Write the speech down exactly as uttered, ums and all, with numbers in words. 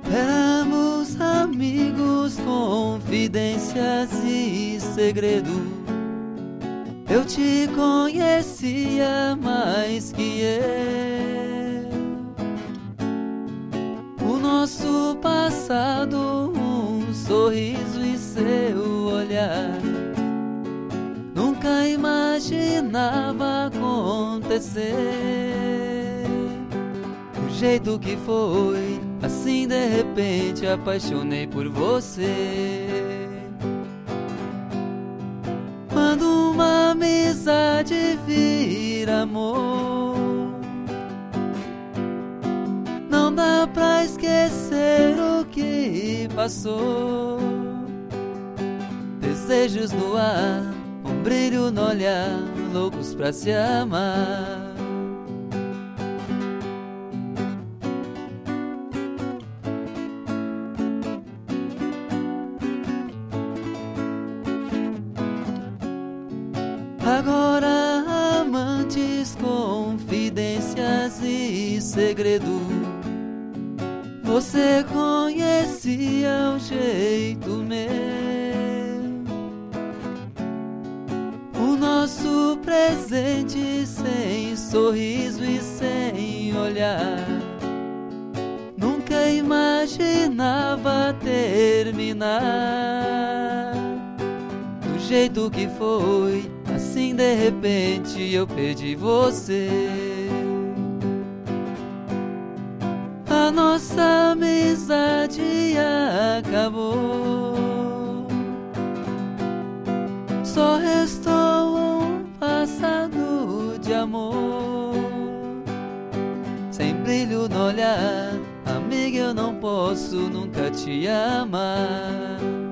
Éramos amigos, confidências e segredo. Eu te conhecia mais que eu. O nosso passado, um sorriso e seu olhar. Nunca imaginava acontecer. O jeito que foi, assim de repente apaixonei por você. Quando uma amizade vira amor, não dá pra esquecer o que passou. Desejos no ar, um brilho no olhar, loucos pra se amar. Agora amantes, confidências e segredo. Você conhecia o jeito meu. O nosso presente sem sorriso e sem olhar. Nunca imaginava terminar do jeito que foi. Assim de repente eu perdi você. A nossa amizade acabou. Só restou um passado de amor. Sem brilho no olhar, amiga, eu não posso nunca te amar.